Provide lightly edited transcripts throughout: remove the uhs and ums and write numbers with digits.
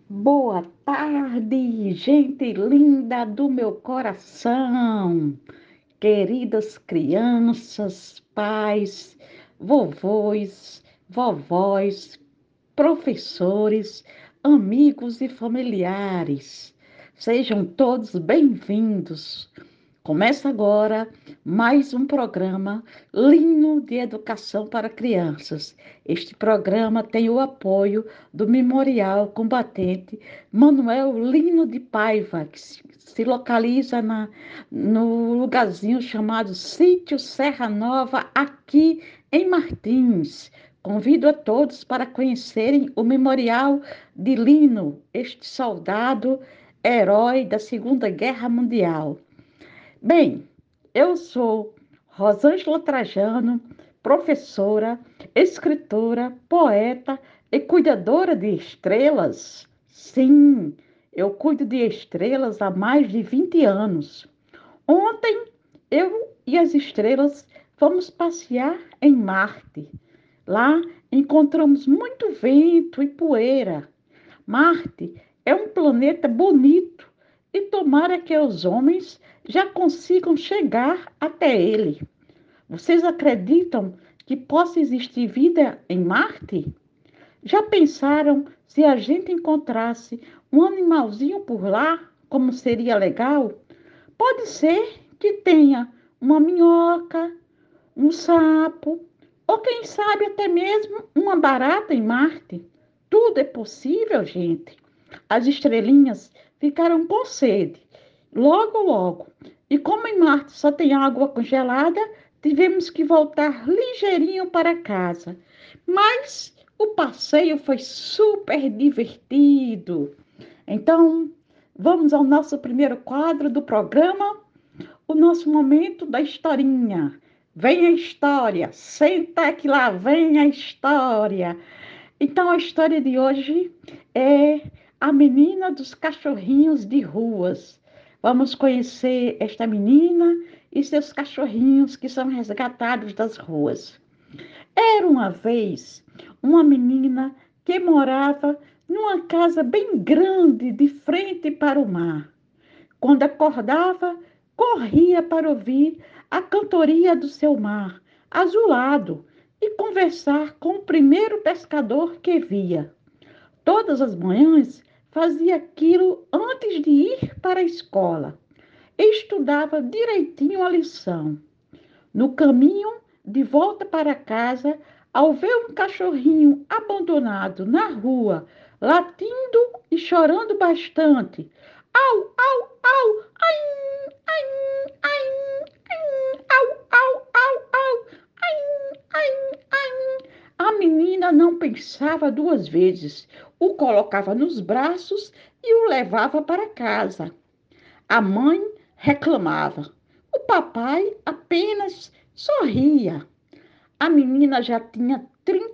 Boa tarde, gente linda do meu coração, queridas crianças, pais, vovôs, vovós, professores, amigos e familiares. Sejam todos bem-vindos. Começa agora mais um programa Linho de Educação para Crianças. Este programa tem o apoio do Memorial Combatente Manuel Lino de Paiva, que se localiza no lugarzinho chamado Sítio Serra Nova, aqui em Martins. Convido a todos para conhecerem o Memorial de Lino, este soldado herói da Segunda Guerra Mundial. Bem, eu sou Rosângela Trajano, professora, escritora, poeta e cuidadora de estrelas. Sim, eu cuido de estrelas há mais de 20 anos. Ontem, eu e as estrelas fomos passear em Marte. Lá encontramos muito vento e poeira. Marte é um planeta bonito e tomara que os homens já consigam chegar até ele. Vocês acreditam que possa existir vida em Marte? Já pensaram se a gente encontrasse um animalzinho por lá, como seria legal? Pode ser que tenha uma minhoca, um sapo, ou quem sabe até mesmo uma barata em Marte. Tudo é possível, gente. As estrelinhas ficaram com sede, logo, logo. E como em Marte só tem água congelada, tivemos que voltar ligeirinho para casa. Mas o passeio foi super divertido. Então, vamos ao nosso primeiro quadro do programa, o nosso momento da historinha. Vem a história, senta que lá vem a história. Então, a história de hoje é a menina dos cachorrinhos de ruas. Vamos conhecer esta menina e seus cachorrinhos que são resgatados das ruas. Era uma vez uma menina que morava numa casa bem grande de frente para o mar. Quando acordava, corria para ouvir a cantoria do seu mar azulado e conversar com o primeiro pescador que via. Todas as manhãs fazia aquilo antes de ir para a escola. Estudava direitinho a lição. No caminho de volta para casa, ao ver um cachorrinho abandonado na rua, latindo e chorando bastante, au, au, au, ai, ai, ai, au, au, au, au, ai, ai, ai. A menina não pensava duas vezes, o colocava nos braços e o levava para casa. A mãe reclamava. O papai apenas sorria. A menina já tinha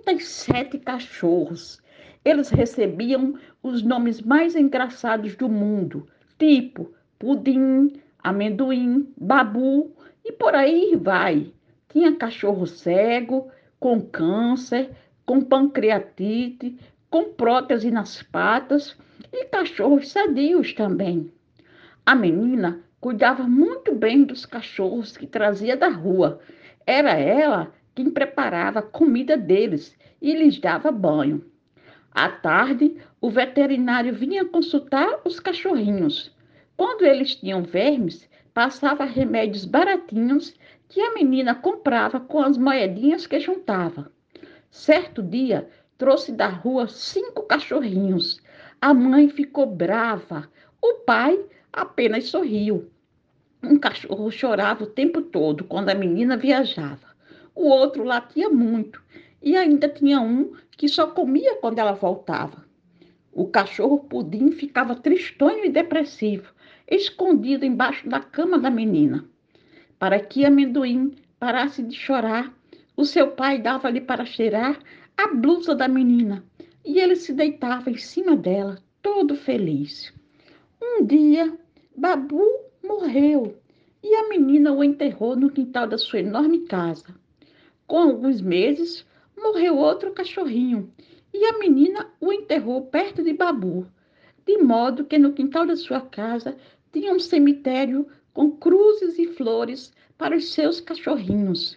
37 cachorros. Eles recebiam os nomes mais engraçados do mundo, tipo pudim, amendoim, babu e por aí vai. Tinha cachorro cego, com câncer, com pancreatite, com prótese nas patas e cachorros sadios também. A menina cuidava muito bem dos cachorros que trazia da rua. Era ela quem preparava a comida deles e lhes dava banho. À tarde, o veterinário vinha consultar os cachorrinhos. Quando eles tinham vermes, passava remédios baratinhos que a menina comprava com as moedinhas que juntava. Certo dia, trouxe da rua 5 cachorrinhos. A mãe ficou brava. O pai apenas sorriu. Um cachorro chorava o tempo todo quando a menina viajava. O outro latia muito. E ainda tinha um que só comia quando ela voltava. O cachorro Pudim ficava tristonho e depressivo, escondido embaixo da cama da menina. Para que Amendoim parasse de chorar, o seu pai dava-lhe para cheirar a blusa da menina e ele se deitava em cima dela, todo feliz. Um dia, Babu morreu e a menina o enterrou no quintal da sua enorme casa. Com alguns meses, morreu outro cachorrinho e a menina o enterrou perto de Babu. de modo que no quintal da sua casa tinha um cemitério com cruzes e flores para os seus cachorrinhos.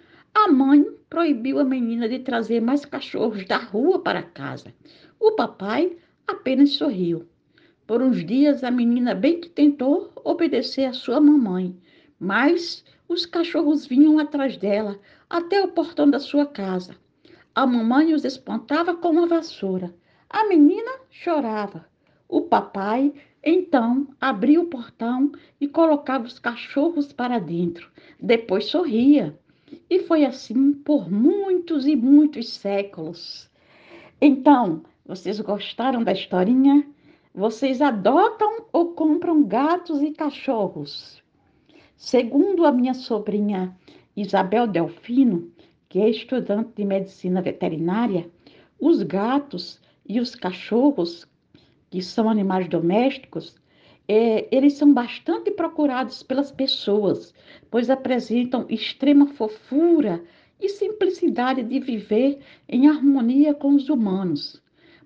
A mãe proibiu a menina de trazer mais cachorros da rua para casa. O papai apenas sorriu. Por uns dias, a menina bem que tentou obedecer à sua mamãe, mas os cachorros vinham atrás dela até o portão da sua casa. A mamãe os espantava com uma vassoura. A menina chorava. O papai, então, abria o portão e colocava os cachorros para dentro. Depois sorria. E foi assim por muitos e muitos séculos. Então, vocês gostaram da historinha? Vocês adotam ou compram gatos e cachorros? Segundo a minha sobrinha Isabel Delfino, que é estudante de medicina veterinária, os gatos e os cachorros, que são animais domésticos, eles são bastante procurados pelas pessoas, pois apresentam extrema fofura e simplicidade de viver em harmonia com os humanos.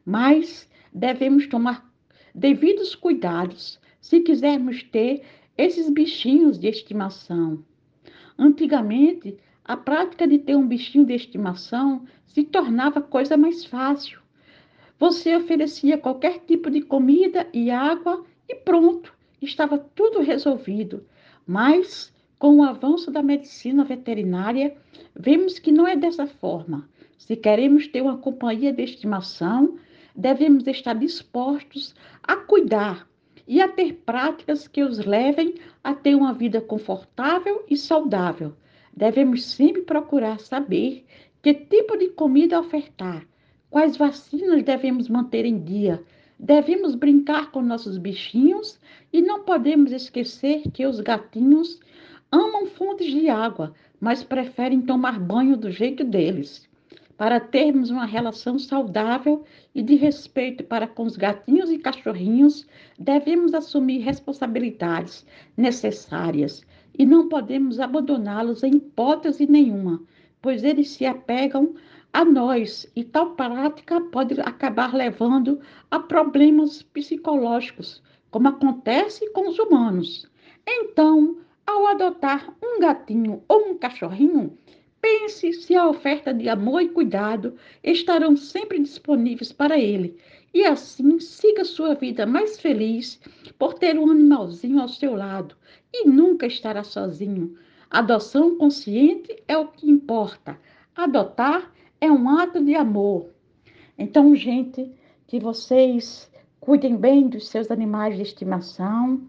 Mas devemos tomar devidos cuidados se quisermos ter esses bichinhos de estimação. Antigamente, a prática de ter um bichinho de estimação se tornava coisa mais fácil. Você oferecia qualquer tipo de comida e água e pronto, estava tudo resolvido. Mas, com o avanço da medicina veterinária, vemos que não é dessa forma. Se queremos ter uma companhia de estimação, devemos estar dispostos a cuidar e a ter práticas que os levem a ter uma vida confortável e saudável. Devemos sempre procurar saber que tipo de comida ofertar, quais vacinas devemos manter em dia. Devemos brincar com nossos bichinhos e não podemos esquecer que os gatinhos amam fontes de água, mas preferem tomar banho do jeito deles. Para termos uma relação saudável e de respeito para com os gatinhos e cachorrinhos, devemos assumir responsabilidades necessárias e não podemos abandoná-los em hipótese nenhuma, pois eles se apegam a nós e tal prática pode acabar levando a problemas psicológicos, como acontece com os humanos. Então, ao adotar um gatinho ou um cachorrinho, pense se a oferta de amor e cuidado estarão sempre disponíveis para ele. E assim siga sua vida mais feliz por ter um animalzinho ao seu lado e nunca estará sozinho. Adoção consciente é o que importa. Adotar é um ato de amor. Então, gente, que vocês cuidem bem dos seus animais de estimação,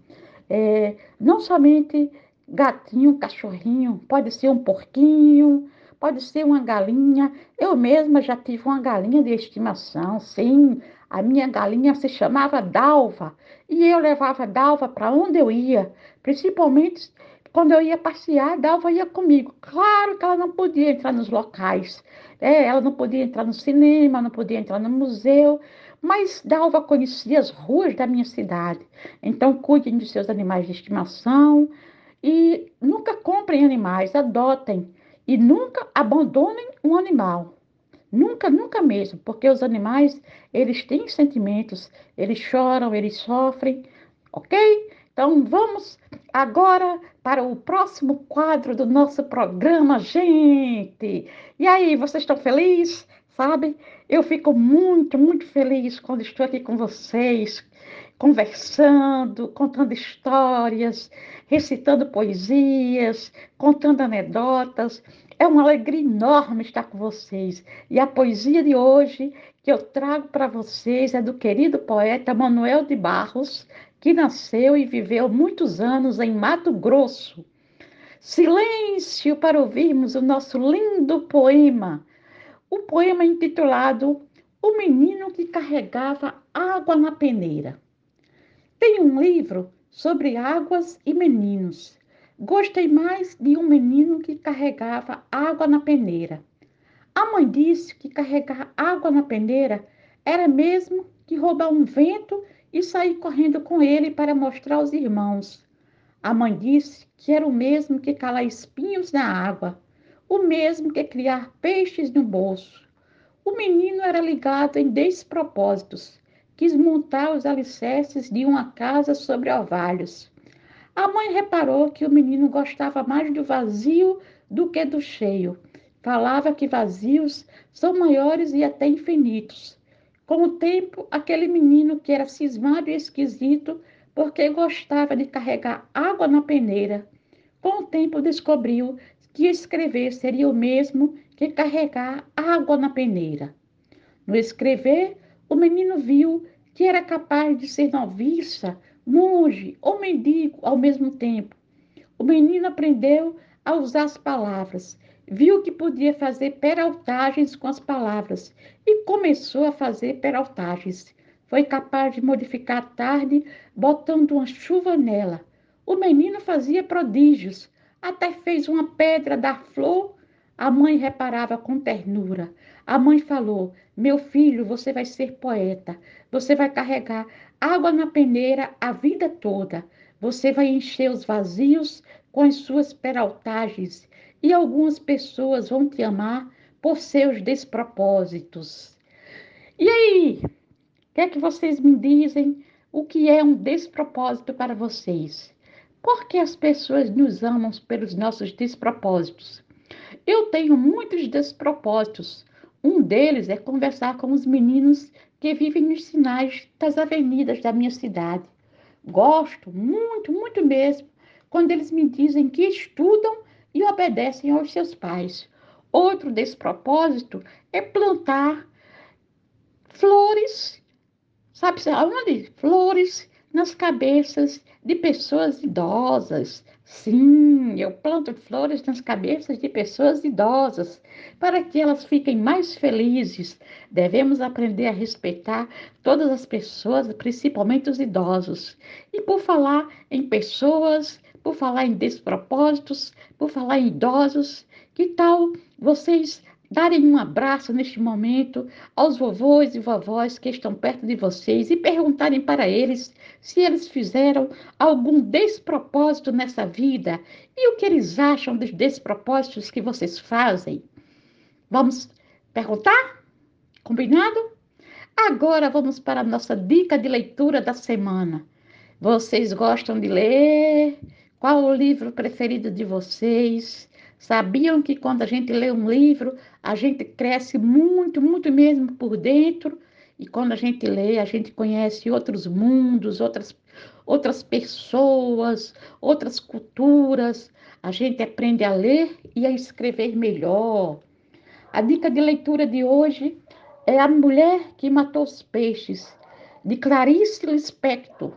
não somente gatinho, cachorrinho, pode ser um porquinho, pode ser uma galinha. Eu mesma já tive uma galinha de estimação, sim. A minha galinha se chamava Dalva e eu levava Dalva para onde eu ia, principalmente quando eu ia passear, Dalva ia comigo. Claro que ela não podia entrar nos locais, ela não podia entrar no cinema, não podia entrar no museu, mas Dalva conhecia as ruas da minha cidade. Então, cuidem de seus animais de estimação e nunca comprem animais, adotem e nunca abandonem um animal. Nunca, nunca mesmo, porque os animais, eles têm sentimentos, eles choram, eles sofrem, ok? Então, vamos agora para o próximo quadro do nosso programa, gente. E aí, vocês estão felizes? Sabe? Eu fico muito, muito feliz quando estou aqui com vocês, conversando, contando histórias, recitando poesias, contando anedotas. É uma alegria enorme estar com vocês. E a poesia de hoje que eu trago para vocês é do querido poeta Manuel de Barros, que nasceu e viveu muitos anos em Mato Grosso. Silêncio para ouvirmos o nosso lindo poema. O poema intitulado O Menino que Carregava Água na Peneira. Tem um livro sobre águas e meninos. Gostei mais de um menino que carregava água na peneira. A mãe disse que carregar água na peneira era mesmo que roubar um vento e sair correndo com ele para mostrar aos irmãos. A mãe disse que era o mesmo que calar espinhos na água, o mesmo que criar peixes no bolso. O menino era ligado em despropósitos, quis montar os alicerces de uma casa sobre orvalhos. A mãe reparou que o menino gostava mais do vazio do que do cheio. Falava que vazios são maiores e até infinitos. Com o tempo, aquele menino que era cismado e esquisito, porque gostava de carregar água na peneira, com o tempo descobriu que escrever seria o mesmo que carregar água na peneira. No escrever, o menino viu que era capaz de ser noviça, monge ou mendigo ao mesmo tempo. O menino aprendeu a usar as palavras, viu que podia fazer peraltagens com as palavras e começou a fazer peraltagens. Foi capaz de modificar a tarde botando uma chuva nela. O menino fazia prodígios, até fez uma pedra dar flor. A mãe reparava com ternura. A mãe falou: Meu filho, você vai ser poeta. Você vai carregar água na peneira a vida toda. Você vai encher os vazios com as suas peraltagens e algumas pessoas vão te amar por seus despropósitos. E aí, o que é que vocês me dizem? O que é um despropósito para vocês? Por que as pessoas nos amam pelos nossos despropósitos? Eu tenho muitos despropósitos. Um deles é conversar com os meninos que vivem nos sinais das avenidas da minha cidade. Gosto muito, muito mesmo, quando eles me dizem que estudam e obedecem aos seus pais. Outro despropósito é plantar flores. Sabe aonde? Flores nas cabeças de pessoas idosas. Sim, eu planto flores nas cabeças de pessoas idosas para que elas fiquem mais felizes. Devemos aprender a respeitar todas as pessoas, principalmente os idosos. E por falar em pessoas, por falar em despropósitos, por falar em idosos, que tal vocês darem um abraço neste momento aos vovôs e vovós que estão perto de vocês e perguntarem para eles se eles fizeram algum despropósito nessa vida e o que eles acham dos despropósitos que vocês fazem. Vamos perguntar? Combinado? Agora vamos para a nossa dica de leitura da semana. Vocês gostam de ler? Qual o livro preferido de vocês? Sabiam que quando a gente lê um livro, a gente cresce muito, muito mesmo por dentro? E quando a gente lê, a gente conhece outros mundos, outras pessoas, outras culturas. A gente aprende a ler e a escrever melhor. A dica de leitura de hoje é A Mulher que Matou os Peixes, de Clarice Lispector.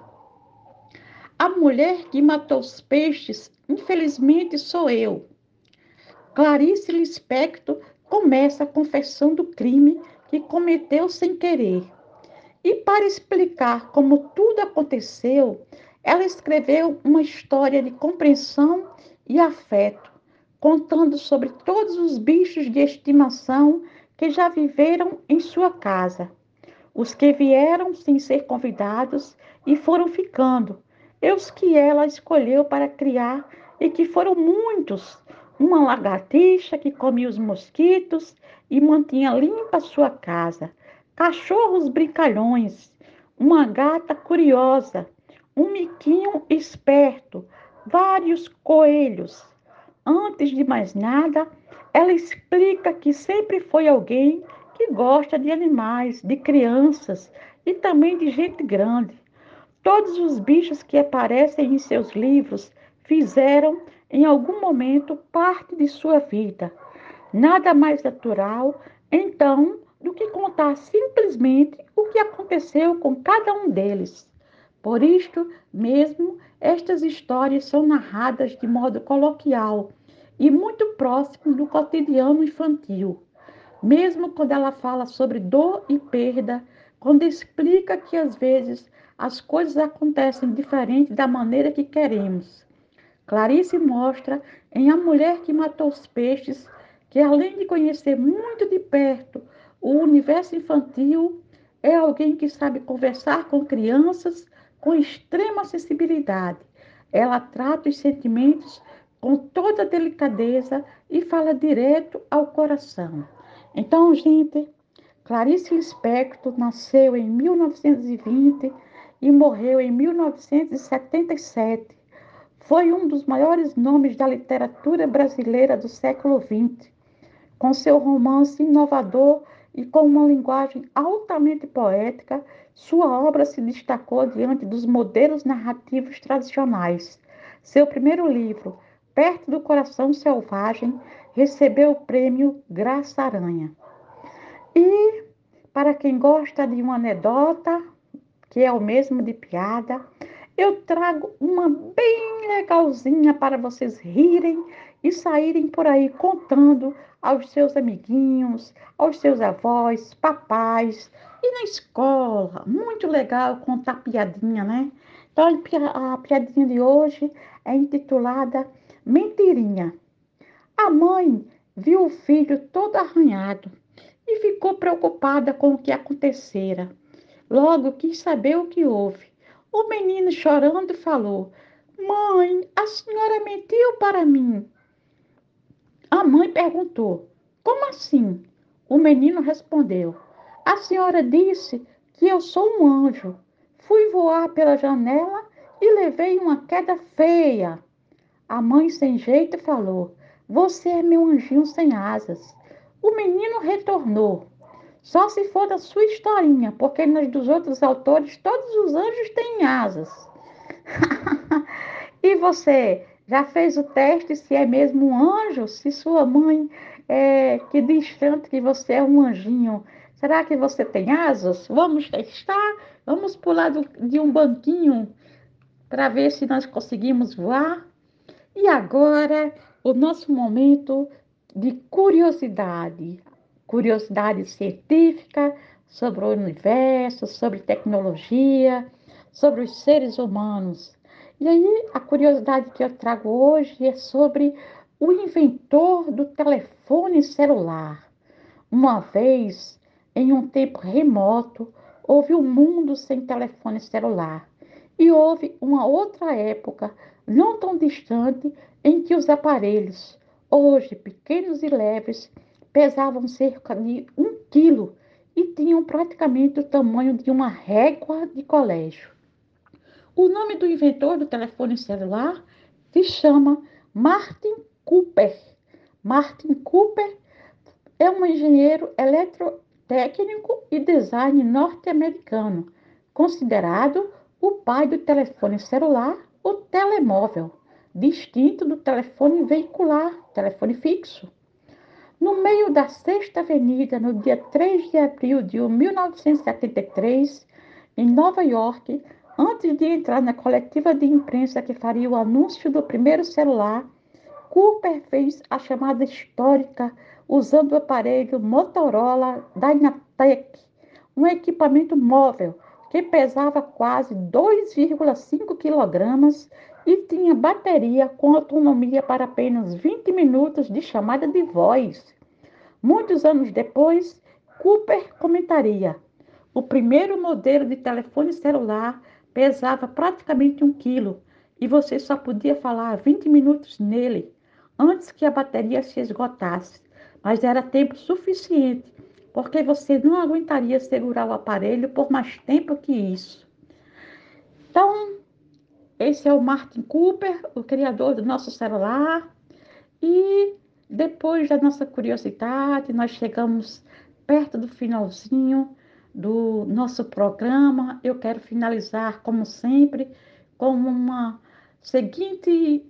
A mulher que matou os peixes, infelizmente, sou eu. Clarice Lispector começa confessando o crime que cometeu sem querer. E para explicar como tudo aconteceu, ela escreveu uma história de compreensão e afeto, contando sobre todos os bichos de estimação que já viveram em sua casa, os que vieram sem ser convidados e foram ficando, e os que ela escolheu para criar, e que foram muitos. Uma lagartixa que comia os mosquitos e mantinha limpa a sua casa, cachorros brincalhões, uma gata curiosa, um miquinho esperto, vários coelhos. Antes de mais nada, ela explica que sempre foi alguém que gosta de animais, de crianças e também de gente grande. Todos os bichos que aparecem em seus livros fizeram, em algum momento, parte de sua vida. Nada mais natural, então, do que contar simplesmente o que aconteceu com cada um deles. Por isto mesmo, estas histórias são narradas de modo coloquial e muito próximo do cotidiano infantil. Mesmo quando ela fala sobre dor e perda, quando explica que às vezes as coisas acontecem diferente da maneira que queremos. Clarice mostra em A Mulher que Matou os Peixes que, além de conhecer muito de perto o universo infantil, é alguém que sabe conversar com crianças com extrema sensibilidade. Ela trata os sentimentos com toda delicadeza e fala direto ao coração. Então, gente, Clarice Lispector nasceu em 1920 e morreu em 1977. Foi um dos maiores nomes da literatura brasileira do século XX. Com seu romance inovador e com uma linguagem altamente poética, sua obra se destacou diante dos modelos narrativos tradicionais. Seu primeiro livro, Perto do Coração Selvagem, recebeu o prêmio Graça Aranha. E, para quem gosta de uma anedota, que é o mesmo de piada, eu trago uma bem legalzinha para vocês rirem e saírem por aí contando aos seus amiguinhos, aos seus avós, papais e na escola. Muito legal contar piadinha, né? Então, a piadinha de hoje é intitulada Mentirinha. A mãe viu o filho todo arranhado e ficou preocupada com o que acontecera. Logo quis saber o que houve. O menino, chorando, falou: Mãe, a senhora mentiu para mim. A mãe perguntou: Como assim? O menino respondeu: A senhora disse que eu sou um anjo. Fui voar pela janela e levei uma queda feia. A mãe, sem jeito, falou: Você é meu anjinho sem asas. O menino retornou: Só se for da sua historinha, porque nas dos outros autores todos os anjos têm asas. E você já fez o teste se é mesmo um anjo? Se sua mãe que diz tanto que você é um anjinho, será que você tem asas? Vamos testar? Vamos pular de um banquinho para ver se nós conseguimos voar? E agora, o nosso momento de curiosidade. Curiosidade científica sobre o universo, sobre tecnologia, sobre os seres humanos. E aí, a curiosidade que eu trago hoje é sobre o inventor do telefone celular. Uma vez, em um tempo remoto, houve um mundo sem telefone celular. E houve uma outra época, não tão distante, em que os aparelhos, hoje pequenos e leves, pesavam cerca de 1 quilo e tinham praticamente o tamanho de uma régua de colégio. O nome do inventor do telefone celular se chama Martin Cooper. Martin Cooper é um engenheiro eletrotécnico e design norte-americano, considerado o pai do telefone celular, o telemóvel, distinto do telefone veicular, telefone fixo. No meio da Sexta Avenida, no dia 3 de abril de 1973, em Nova York, antes de entrar na coletiva de imprensa que faria o anúncio do primeiro celular, Cooper fez a chamada histórica usando o aparelho Motorola Dynatec, um equipamento móvel que pesava quase 2,5 quilogramas e tinha bateria com autonomia para apenas 20 minutos de chamada de voz. Muitos anos depois, Cooper comentaria: o primeiro modelo de telefone celular pesava praticamente 1 quilo e você só podia falar 20 minutos nele antes que a bateria se esgotasse. Mas era tempo suficiente, porque você não aguentaria segurar o aparelho por mais tempo que isso. Então, esse é o Martin Cooper, o criador do nosso celular. E depois da nossa curiosidade, nós chegamos perto do finalzinho do nosso programa. Eu quero finalizar, como sempre, com uma seguinte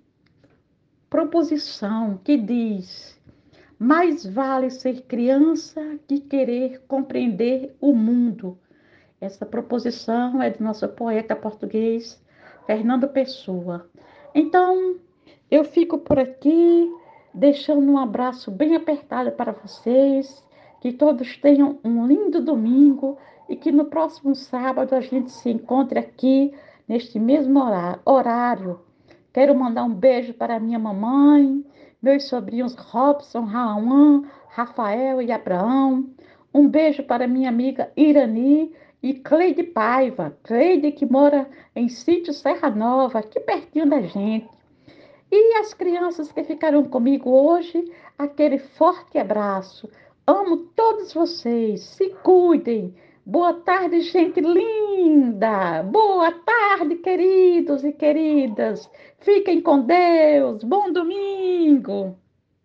proposição que diz: mais vale ser criança que querer compreender o mundo. Essa proposição é do nosso poeta português, Fernando Pessoa. Então, eu fico por aqui, deixando um abraço bem apertado para vocês, que todos tenham um lindo domingo e que no próximo sábado a gente se encontre aqui neste mesmo horário. Quero mandar um beijo para minha mamãe, meus sobrinhos Robson, Rawan, Rafael e Abraão. Um beijo para minha amiga Irani e Cleide Paiva. Cleide que mora em Sítio Serra Nova, aqui pertinho da gente. E as crianças que ficaram comigo hoje, aquele forte abraço. Amo todos vocês. Se cuidem. Boa tarde, gente linda. Boa tarde, queridos e queridas. Fiquem com Deus. Bom domingo.